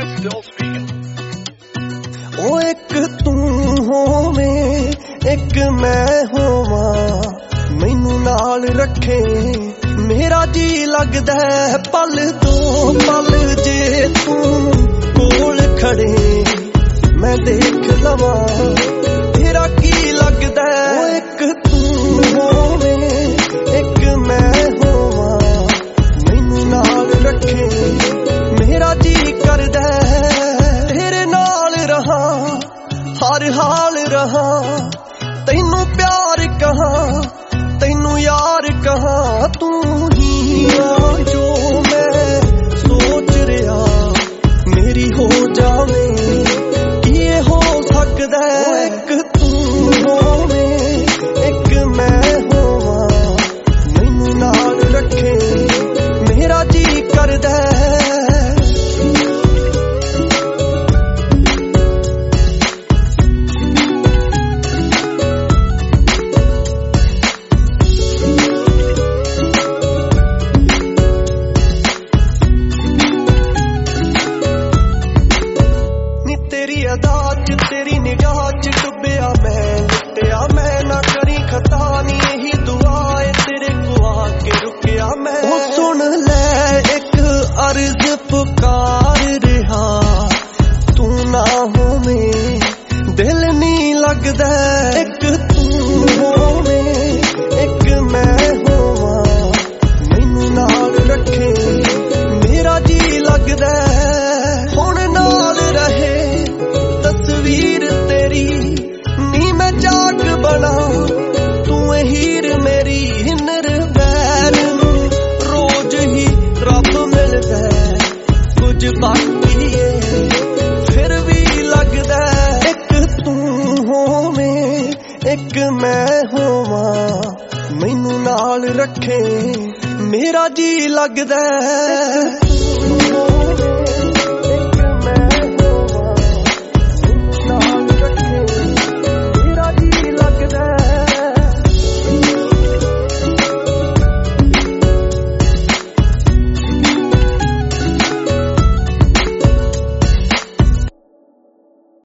Still speaking. ओ एक तू होवे एक मैं होवा मैनू नाल रखे मेरा जी लगदा है पल दो पल जे तू कोल खड़े मैं देख लवा तेरा की लगदा है। ओ एक तू होवे एक मैं होवा मैनू नाल रखे मेरा जी करदा तेरे नाल रहा हर हाल रहा तैनू प्यार कहा तैनू यार कहा तू ही आ जो मैं सोच रहा मेरी हो जावे कि हो सकदा है। एक तू होवे एक मैं होवा मैनू नाल रखे मेरा जी करदा तेरी अदा च तेरी निगाह च डुबिया मैं लुटिया मैं ना करी खता नी यही दुआ है तेरे को आके रुकिया मैं। ओ सुन ले एक अर्ज पुकार रहा तू ना होवे दिल नी लगदा एक तू होवे एक मैं होवा मैनू नाल रखे मेरा जी लगदा हुण नाल रहे तस्वीर तेरी नी मैं जाग बना तू हीर मेरी हिनर बैर रोज ही रब मिलदा कुछ बाकी है फिर भी लगदा एक तू होवे एक मैं होवा मैनू नाल रखे मेरा जी लगदा।